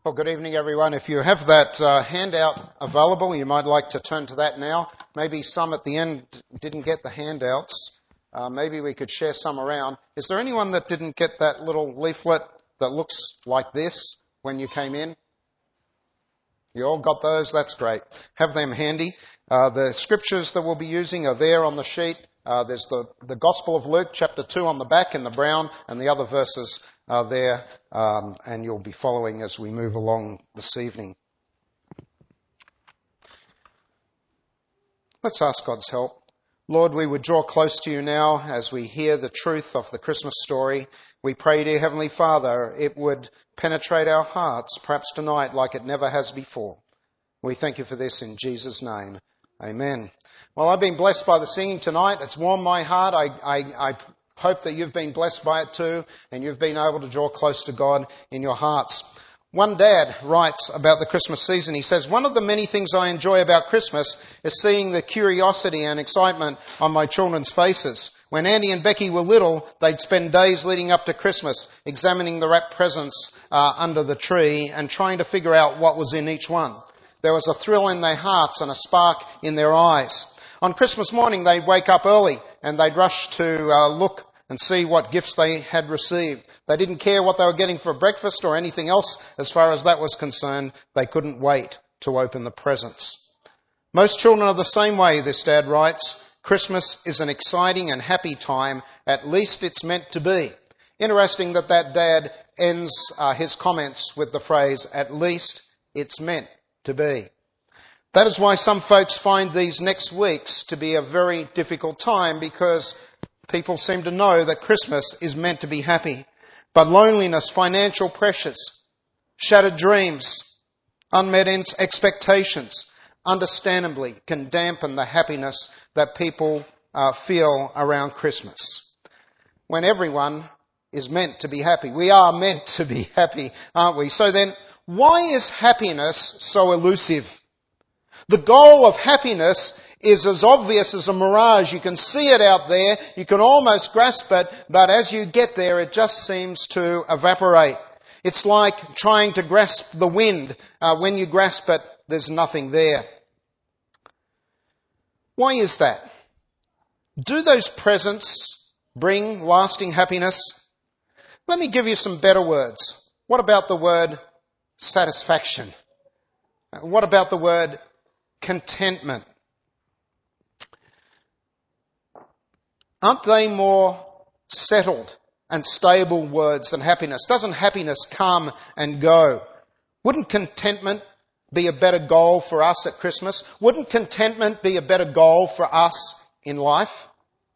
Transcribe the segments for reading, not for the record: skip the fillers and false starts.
Well, good evening, everyone. If you have that handout available, you might like to turn to that now. Maybe some at the end didn't get the handouts. Maybe we could share some around. Is there anyone that didn't get that little leaflet that looks like this when you came in? You all got those? That's great. Have them handy. The scriptures that we'll be using are there on the sheet. There's the Gospel of Luke, chapter 2 on the back in the brown, and the other verses are there, and you'll be following as we move along this evening. Let's ask God's help. Lord, we would draw close to you now as we hear the truth of the Christmas story. We pray, dear Heavenly Father, it would penetrate our hearts, perhaps tonight, like it never has before. We thank you for this in Jesus' name. Amen. Well, I've been blessed by the singing tonight. It's warmed my heart. I hope that you've been blessed by it too, and you've been able to draw close to God in your hearts. One dad writes about the Christmas season. He says, "One of the many things I enjoy about Christmas is seeing the curiosity and excitement on my children's faces. When Andy and Becky were little, they'd spend days leading up to Christmas examining the wrapped presents under the tree and trying to figure out what was in each one. There was a thrill in their hearts and a spark in their eyes. On Christmas morning, they'd wake up early and they'd rush to look and see what gifts they had received. They didn't care what they were getting for breakfast or anything else as far as that was concerned. They couldn't wait to open the presents. Most children are the same way," this dad writes. "Christmas is an exciting and happy time. At least it's meant to be." Interesting that dad ends his comments with the phrase, "at least it's meant to be." That is why some folks find these next weeks to be a very difficult time, because people seem to know that Christmas is meant to be happy. But loneliness, financial pressures, shattered dreams, unmet expectations, understandably can dampen the happiness that people feel around Christmas. When everyone is meant to be happy. We are meant to be happy, aren't we? So then, why is happiness so elusive? The goal of happiness is as obvious as a mirage. You can see it out there, you can almost grasp it, but as you get there, it just seems to evaporate. It's like trying to grasp the wind. When you grasp it, there's nothing there. Why is that? Do those presents bring lasting happiness? Let me give you some better words. What about the word satisfaction? What about the word contentment? Aren't they more settled and stable words than happiness? Doesn't happiness come and go? Wouldn't contentment be a better goal for us at Christmas? Wouldn't contentment be a better goal for us in life?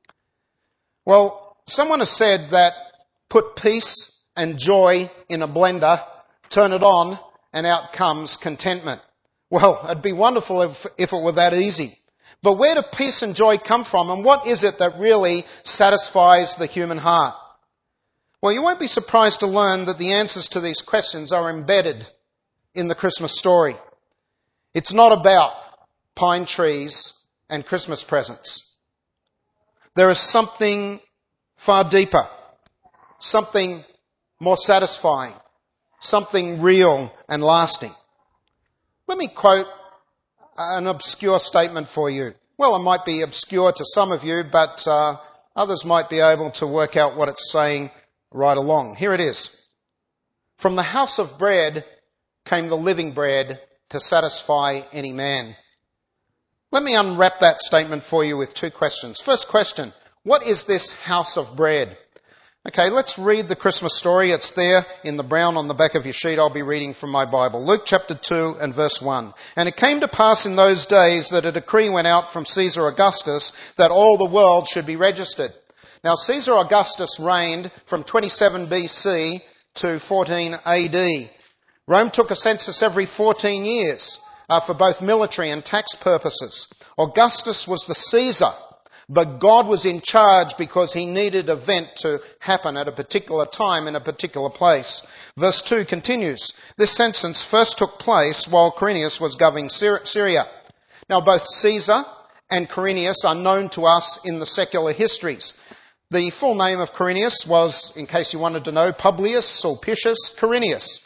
Well, someone has said that put peace and joy in a blender, turn it on, and out comes contentment. Well, it'd be wonderful if it were that easy. But where do peace and joy come from, and what is it that really satisfies the human heart? Well, you won't be surprised to learn that the answers to these questions are embedded in the Christmas story. It's not about pine trees and Christmas presents. There is something far deeper, something more satisfying, something real and lasting. Let me quote an obscure statement for you. Well, it might be obscure to some of you, but others might be able to work out what it's saying right along. Here it is. "From the house of bread came the living bread to satisfy any man." Let me unwrap that statement for you with two questions. First question, what is this house of bread? Okay, let's read the Christmas story. It's there in the brown on the back of your sheet. I'll be reading from my Bible. Luke chapter 2 and verse 1. "And it came to pass in those days that a decree went out from Caesar Augustus that all the world should be registered." Now, Caesar Augustus reigned from 27 BC to 14 AD. Rome took a census every 14 years for both military and tax purposes. Augustus was the Caesar, but God was in charge because he needed an event to happen at a particular time in a particular place. Verse 2 continues, "This census first took place while Quirinius was governing Syria." Now, both Caesar and Quirinius are known to us in the secular histories. The full name of Quirinius was, in case you wanted to know, Publius Sulpicius Quirinius.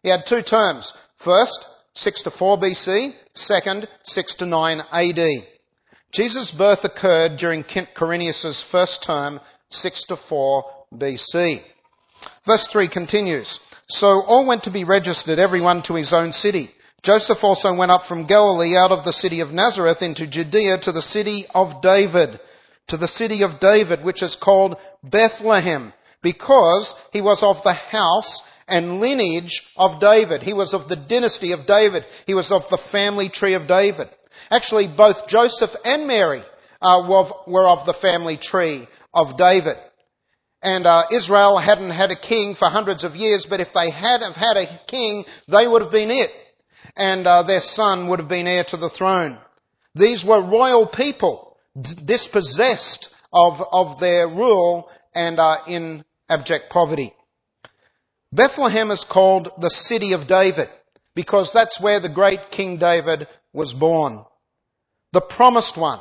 He had two terms. First, 6 to 4 BC. Second, 6 to 9 AD. Jesus' birth occurred during Quirinius' first term, 6 to 4 BC. Verse 3 continues, "So all went to be registered, everyone to his own city. Joseph also went up from Galilee out of the city of Nazareth into Judea to the city of David, which is called Bethlehem, because he was of the house and lineage of David." He was of the dynasty of David. He was of the family tree of David. Actually, both Joseph and Mary were of the family tree of David. And Israel hadn't had a king for hundreds of years, but if they had have had a king, they would have been it. And their son would have been heir to the throne. These were royal people, dispossessed of their rule and in abject poverty. Bethlehem is called the city of David because that's where the great King David was born. The promised one,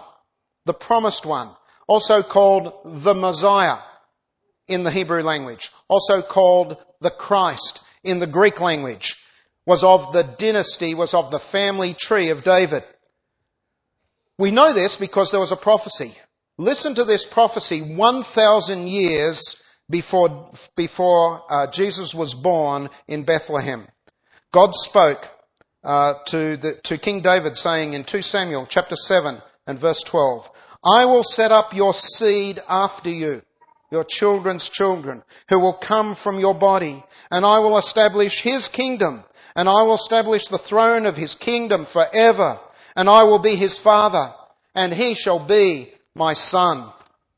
also called the Messiah in the Hebrew language, also called the Christ in the Greek language, was of the family tree of David. We know this because there was a prophecy. Listen to this prophecy 1,000 years before Jesus was born in Bethlehem. God spoke to King David, saying in 2 Samuel chapter 7 and verse 12, "I will set up your seed after you, your children's children, who will come from your body, and I will establish his kingdom, and I will establish the throne of his kingdom forever, and I will be his father, and he shall be my son."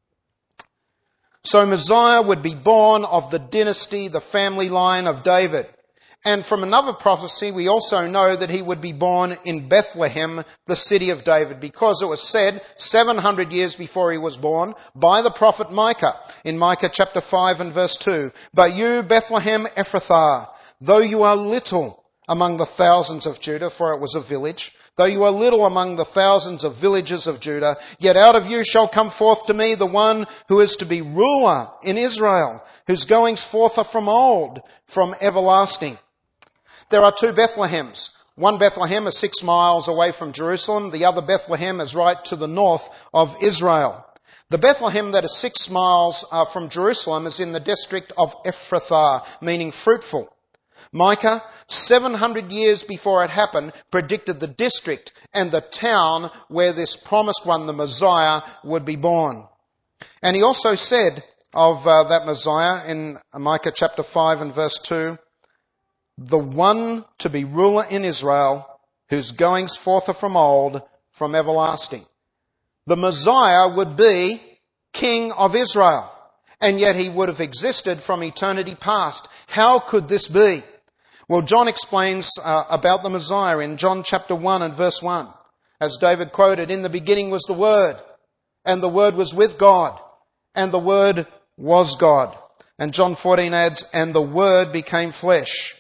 So Messiah would be born of the dynasty, the family line of David. And from another prophecy, we also know that he would be born in Bethlehem, the city of David, because it was said 700 years before he was born by the prophet Micah in Micah chapter 5 and verse 2. "But you, Bethlehem Ephrathah, though you are little among the thousands of Judah," for it was a village, "though you are little among the thousands of villages of Judah, yet out of you shall come forth to me the one who is to be ruler in Israel, whose goings forth are from old, from everlasting." There are two Bethlehems. One Bethlehem is 6 miles away from Jerusalem. The other Bethlehem is right to the north of Israel. The Bethlehem that is 6 miles from Jerusalem is in the district of Ephrathah, meaning fruitful. Micah, 700 years before it happened, predicted the district and the town where this promised one, the Messiah, would be born. And he also said of that Messiah in Micah chapter 5 and verse 2, "The one to be ruler in Israel, whose goings forth are from old, from everlasting." The Messiah would be King of Israel, and yet he would have existed from eternity past. How could this be? Well, John explains about the Messiah in John chapter 1 and verse 1. As David quoted, "In the beginning was the Word, and the Word was with God, and the Word was God." And John 14 adds, "And the Word became flesh."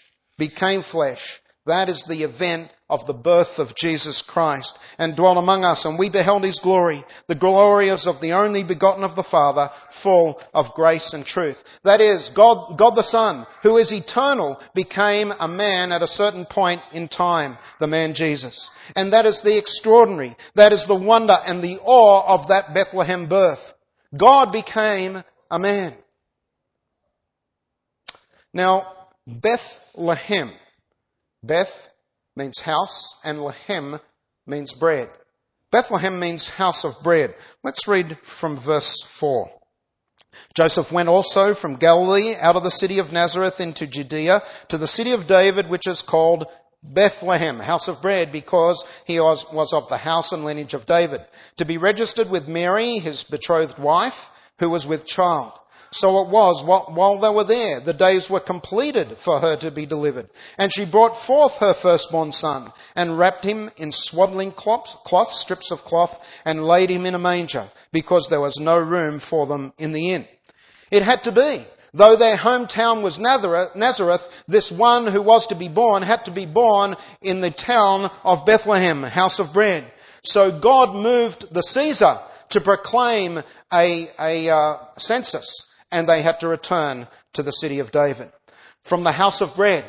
That is the event of the birth of Jesus Christ, and dwelt among us, and we beheld his glory. The glory is of the only begotten of the Father, full of grace and truth. That is, God the Son, who is eternal, became a man at a certain point in time, the man Jesus. And that is the extraordinary, that is the wonder and the awe of that Bethlehem birth. God became a man. Now, Bethlehem. Beth means house and Lehem means bread. Bethlehem means house of bread. Let's read from verse 4. "Joseph went also from Galilee out of the city of Nazareth into Judea to the city of David, which is called Bethlehem, house of bread, because he was of the house and lineage of David, to be registered with Mary, his betrothed wife, who was with child. So it was, while they were there, the days were completed for her to be delivered. And she brought forth her firstborn son, and wrapped him in swaddling strips of cloth, and laid him in a manger, because there was no room for them in the inn." It had to be. Though their hometown was Nazareth, this one who was to be born had to be born in the town of Bethlehem, house of bread. So God moved the Caesar to proclaim a census, and they had to return to the city of David. From the house of bread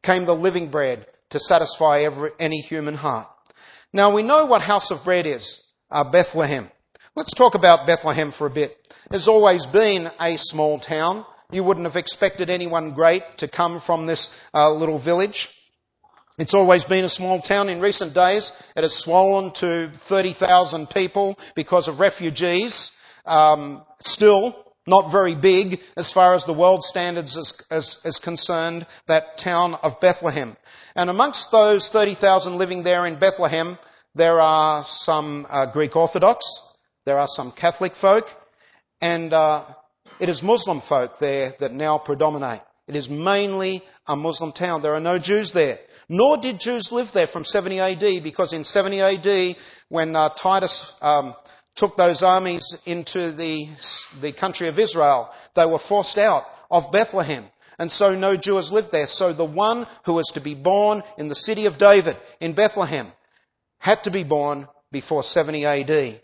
came the living bread to satisfy any human heart. Now we know what house of bread is, Bethlehem. Let's talk about Bethlehem for a bit. It's always been a small town. You wouldn't have expected anyone great to come from this little village. It's always been a small town. In recent days, it has swollen to 30,000 people because of refugees. Still not very big as far as the world standards is concerned, that town of Bethlehem. And amongst those 30,000 living there in Bethlehem, there are some Greek Orthodox, there are some Catholic folk, and it is Muslim folk there that now predominate. It is mainly a Muslim town. There are no Jews there. Nor did Jews live there from 70 AD, because in 70 AD, when Titus took those armies into the country of Israel, they were forced out of Bethlehem. And so no Jews lived there. So the one who was to be born in the city of David, in Bethlehem, had to be born before 70 AD.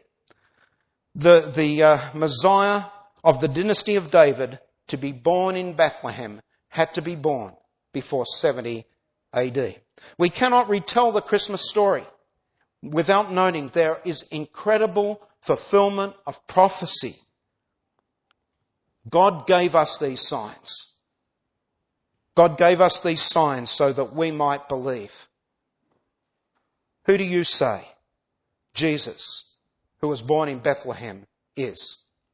The Messiah of the dynasty of David, to be born in Bethlehem, had to be born before 70 AD. We cannot retell the Christmas story without noting there is incredible fulfillment of prophecy. God gave us these signs. God gave us these signs so that we might believe. Who do you say Jesus, who was born in Bethlehem, is?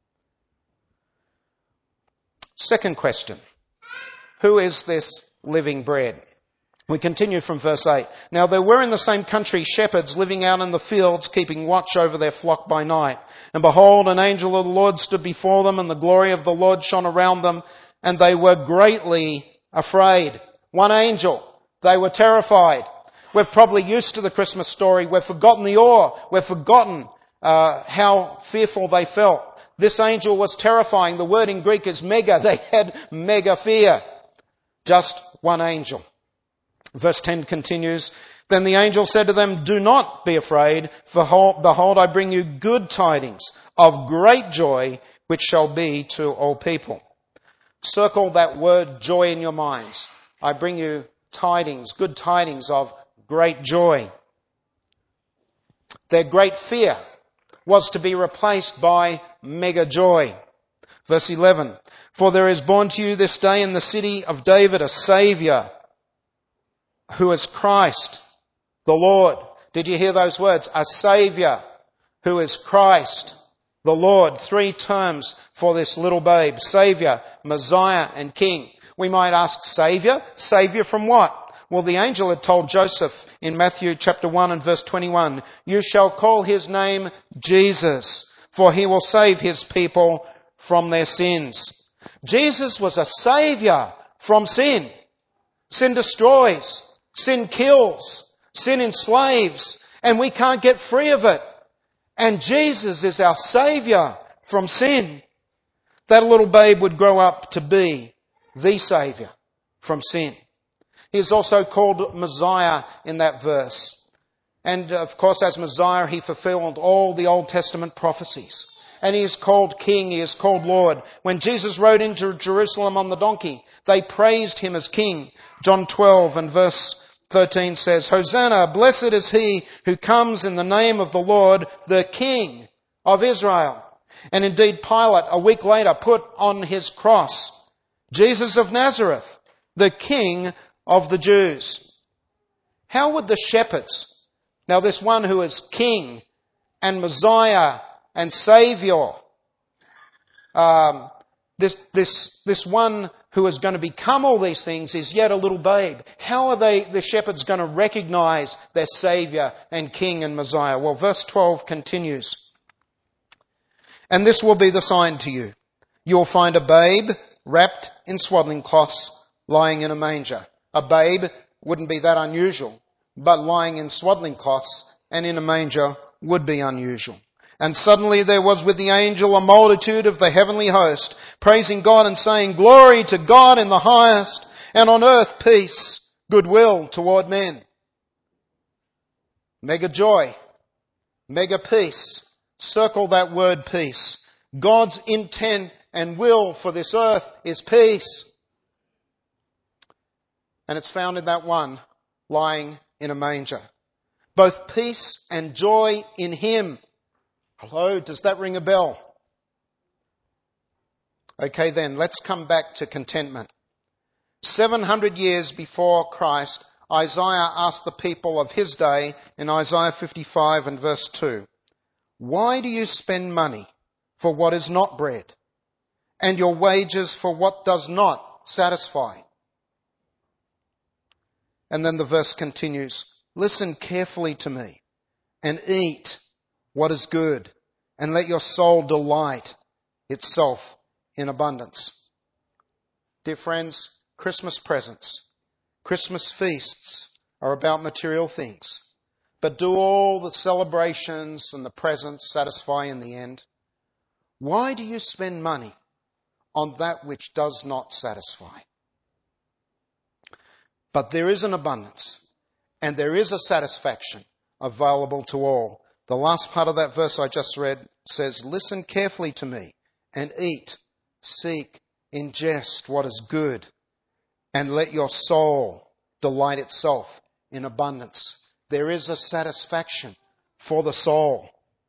Second question. Who is this living bread? We continue from verse 8. Now there were in the same country shepherds living out in the fields, keeping watch over their flock by night. And behold, an angel of the Lord stood before them, and the glory of the Lord shone around them, and they were greatly afraid. One angel. They were terrified. We're probably used to the Christmas story. We've forgotten the awe. We've forgotten how fearful they felt. This angel was terrifying. The word in Greek is mega. They had mega fear. Just one angel. Verse 10 continues, Then the angel said to them, Do not be afraid, for behold, I bring you good tidings of great joy, which shall be to all people. Circle that word joy in your minds. I bring you tidings, good tidings of great joy. Their great fear was to be replaced by mega joy. Verse 11, For there is born to you this day in the city of David a Saviour, who is Christ, the Lord. Did you hear those words? A Saviour, who is Christ, the Lord. 3 terms for this little babe. Saviour, Messiah, and King. We might ask, Saviour? Saviour from what? Well, the angel had told Joseph in Matthew chapter 1 and verse 21, You shall call his name Jesus, for he will save his people from their sins. Jesus was a Saviour from sin. Sin destroys. Sin kills. Sin enslaves. And we can't get free of it. And Jesus is our Saviour from sin. That little babe would grow up to be the Saviour from sin. He is also called Messiah in that verse. And of course, as Messiah, he fulfilled all the Old Testament prophecies. And he is called King, he is called Lord. When Jesus rode into Jerusalem on the donkey, they praised him as King. John 12 and verse 13 says, Hosanna, blessed is he who comes in the name of the Lord, the King of Israel. And indeed, Pilate, a week later, put on his cross, Jesus of Nazareth, the King of the Jews. How would the shepherds, now this one who is King and Messiah and Saviour, this one who is going to become all these things is yet a little babe. How are the shepherds going to recognize their Saviour and King and Messiah? Well, verse 12 continues. And this will be the sign to you. You will find a babe wrapped in swaddling cloths lying in a manger. A babe wouldn't be that unusual, but lying in swaddling cloths and in a manger would be unusual. And suddenly there was with the angel a multitude of the heavenly host, praising God and saying, Glory to God in the highest, and on earth peace, goodwill toward men. Mega joy, mega peace. Circle that word peace. God's intent and will for this earth is peace. and it's found in that one lying in a manger. Both peace and joy in Him. Hello, does that ring a bell? Okay then, let's come back to contentment. 700 years before Christ, Isaiah asked the people of his day in Isaiah 55 and verse 2, "Why do you spend money for what is not bread, and your wages for what does not satisfy?" And then the verse continues, "Listen carefully to me and eat what is good, and let your soul delight itself in abundance." Dear friends, Christmas presents, Christmas feasts are about material things. But do all the celebrations and the presents satisfy in the end? Why do you spend money on that which does not satisfy? But there is an abundance, and there is a satisfaction available to all. The last part of that verse I just read says, "Listen carefully to me and eat, seek, ingest what is good, and let your soul delight itself in abundance." There is a satisfaction for the soul.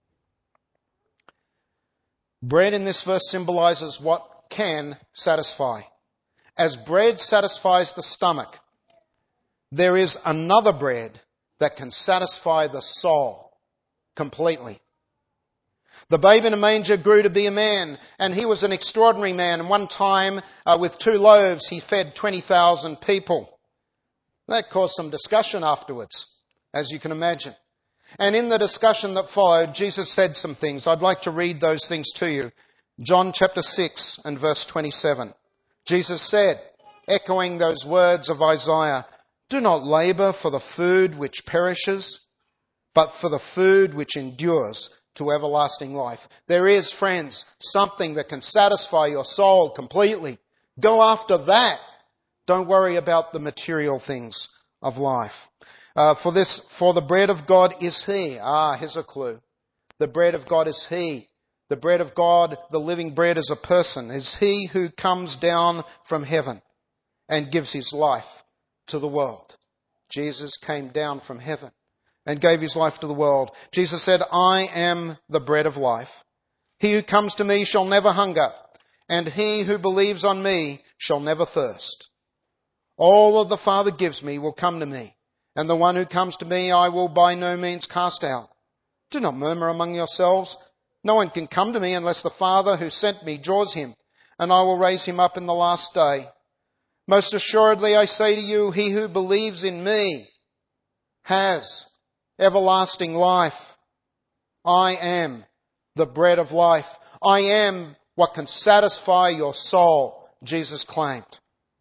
Bread in this verse symbolizes what can satisfy. As bread satisfies the stomach, there is another bread that can satisfy the soul completely. The babe in a manger grew to be a man, and he was an extraordinary man. And one time, with 2 loaves, he fed 20,000 people. That caused some discussion afterwards, as you can imagine. And in the discussion that followed, Jesus said some things. I'd like to read those things to you. John chapter 6 and verse 27. Jesus said, echoing those words of Isaiah, "Do not labour for the food which perishes, but for the food which endures to everlasting life." There is, friends, something that can satisfy your soul completely. Go after that. Don't worry about the material things of life. For the bread of God is He. Here's a clue. The bread of God is He. The bread of God, the living bread, is a person. Is He who comes down from heaven and gives His life to the world. Jesus came down from heaven and gave His life to the world. Jesus said, "I am the bread of life. He who comes to me shall never hunger, and he who believes on me shall never thirst. All that the Father gives me will come to me, and the one who comes to me I will by no means cast out. Do not murmur among yourselves. No one can come to me unless the Father who sent me draws him, and I will raise him up in the last day. Most assuredly I say to you, he who believes in me has everlasting life. I am the bread of life. I am what can satisfy your soul," Jesus claimed.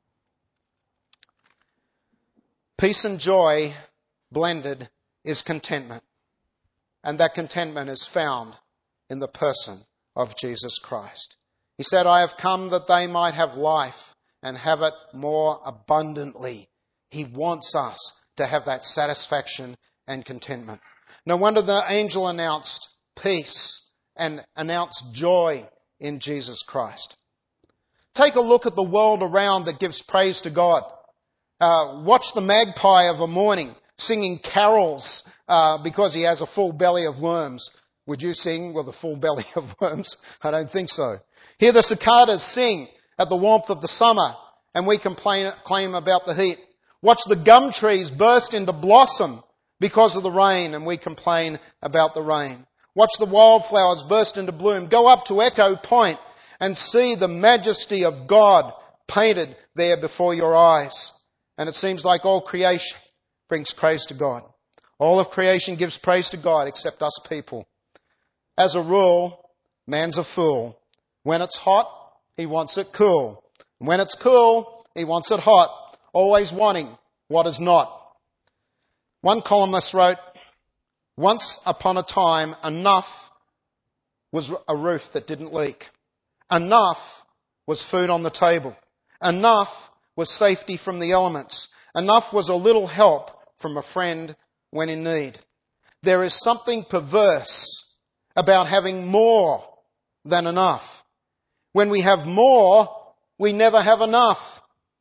Peace and joy blended is contentment. And that contentment is found in the person of Jesus Christ. He said, "I have come that they might have life and have it more abundantly." He wants us to have that satisfaction and contentment. No wonder the angel announced peace and announced joy in Jesus Christ. Take a look at the world around that gives praise to God. Watch the magpie of a morning singing carols because he has a full belly of worms. Would you sing with a full belly of worms? I don't think so. Hear the cicadas sing at the warmth of the summer, and we claim about the heat. Watch the gum trees burst into blossom because of the rain, and we complain about the rain. Watch the wildflowers burst into bloom. Go up to Echo Point and see the majesty of God painted there before your eyes. And it seems like all creation brings praise to God. All of creation gives praise to God except us people. As a rule, man's a fool. When it's hot, he wants it cool. When it's cool, he wants it hot, always wanting what is not. One columnist wrote, "Once upon a time, enough was a roof that didn't leak. Enough was food on the table. Enough was safety from the elements. Enough was a little help from a friend when in need. There is something perverse about having more than enough. When we have more, we never have enough.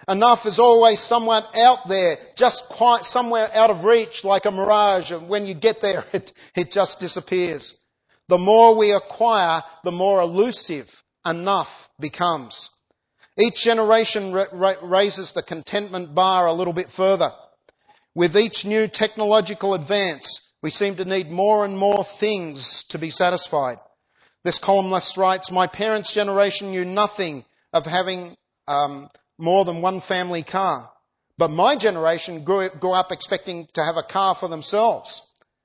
Enough is always somewhat out there, just quite somewhere out of reach, like a mirage, and when you get there, it just disappears. The more we acquire, the more elusive enough becomes. Each generation raises the contentment bar a little bit further. With each new technological advance, we seem to need more and more things to be satisfied. This columnist writes, "My parents' generation knew nothing of having more than one family car. But my generation grew up expecting to have a car for themselves.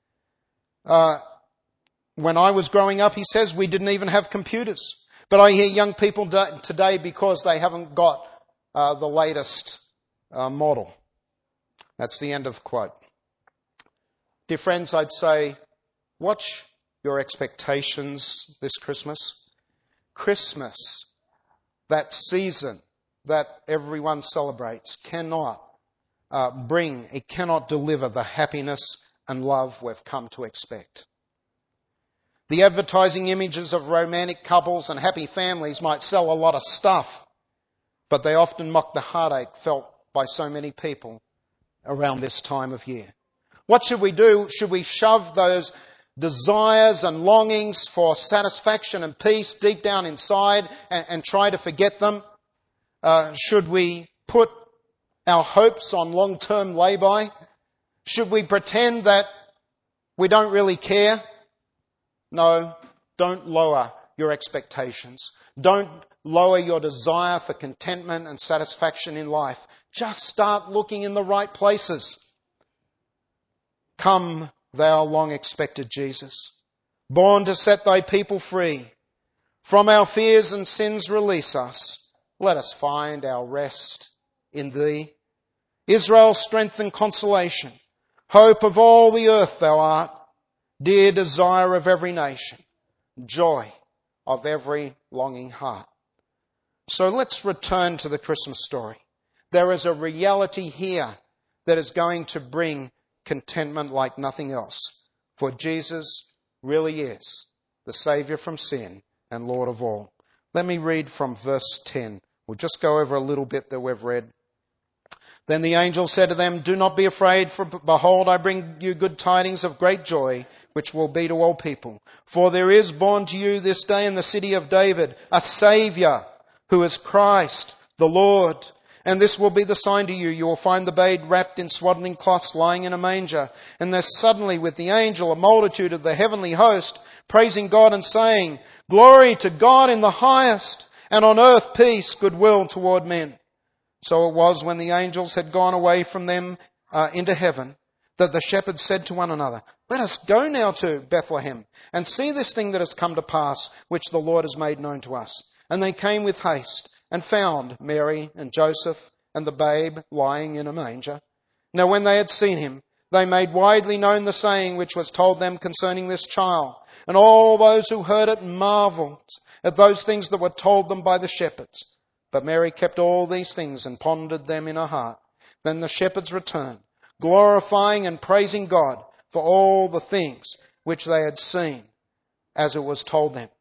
When I was growing up," he says, "we didn't even have computers. But I hear young people today, because they haven't got the latest model." That's the end of quote. Dear friends, I'd say, watch your expectations this Christmas. Christmas, that season that everyone celebrates, cannot deliver the happiness and love we've come to expect. The advertising images of romantic couples and happy families might sell a lot of stuff, but they often mock the heartache felt by so many people around this time of year. What should we do? Should we shove those desires and longings for satisfaction and peace deep down inside and try to forget them? Should we put our hopes on long-term lay-by? Should we pretend that we don't really care? No, don't lower your expectations. Don't lower your desire for contentment and satisfaction in life. Just start looking in the right places. Come, thou long-expected Jesus, born to set thy people free. From our fears and sins release us. Let us find our rest in thee. Israel's strength and consolation, hope of all the earth thou art, dear desire of every nation, joy of every longing heart. So let's return to the Christmas story. There is a reality here that is going to bring contentment like nothing else. For Jesus really is the Saviour from sin and Lord of all. Let me read from verse 10. We'll just go over a little bit that we've read. Then the angel said to them, "Do not be afraid, for behold, I bring you good tidings of great joy, which will be to all people. For there is born to you this day in the city of David a Saviour, who is Christ the Lord. And this will be the sign to you. You will find the babe wrapped in swaddling cloths, lying in a manger." And there suddenly with the angel a multitude of the heavenly host, praising God and saying, "Glory to God in the highest, and on earth peace, goodwill toward men." So it was, when the angels had gone away from them into heaven, that the shepherds said to one another, "Let us go now to Bethlehem and see this thing that has come to pass, which the Lord has made known to us." And they came with haste and found Mary and Joseph and the babe lying in a manger. Now when they had seen him, they made widely known the saying which was told them concerning this child. And all those who heard it marveled at those things that were told them by the shepherds. But Mary kept all these things and pondered them in her heart. Then the shepherds returned, glorifying and praising God for all the things which they had seen, as it was told them.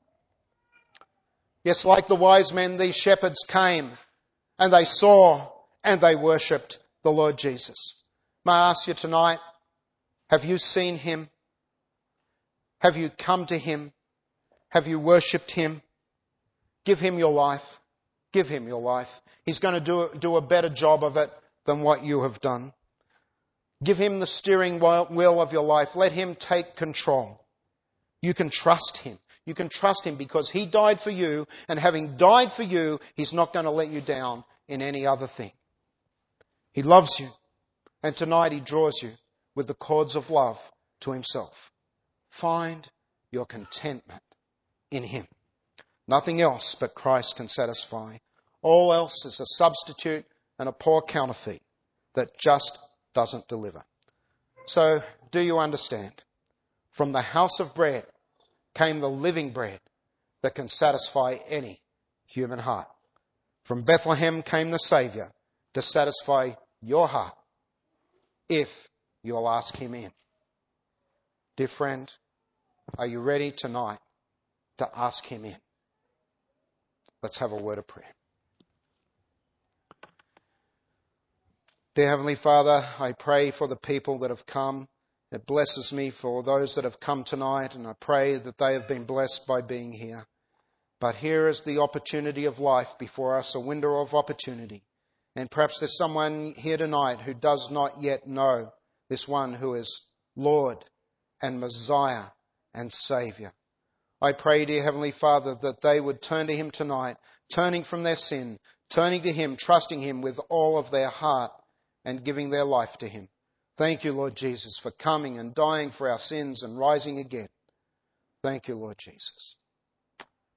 Yes, like the wise men, these shepherds came and they saw and they worshipped the Lord Jesus. May I ask you tonight, have you seen him? Have you come to him? Have you worshipped him? Give him your life. Give him your life. He's going to do a better job of it than what you have done. Give him the steering wheel of your life. Let him take control. You can trust him. You can trust him because he died for you, and having died for you, he's not going to let you down in any other thing. He loves you, and tonight he draws you with the cords of love to himself. Find your contentment in him. Nothing else but Christ can satisfy. All else is a substitute and a poor counterfeit that just doesn't deliver. So, do you understand? From the house of bread came the living bread that can satisfy any human heart. From Bethlehem came the Saviour to satisfy your heart, if you'll ask him in. Dear friend, are you ready tonight to ask him in? Let's have a word of prayer. Dear Heavenly Father, I pray for the people that have come. It blesses me for those that have come tonight, and I pray that they have been blessed by being here. But here is the opportunity of life before us, a window of opportunity. And perhaps there's someone here tonight who does not yet know this one who is Lord and Messiah and Saviour. I pray, dear Heavenly Father, that they would turn to Him tonight, turning from their sin, turning to Him, trusting Him with all of their heart and giving their life to Him. Thank you, Lord Jesus, for coming and dying for our sins and rising again. Thank you, Lord Jesus.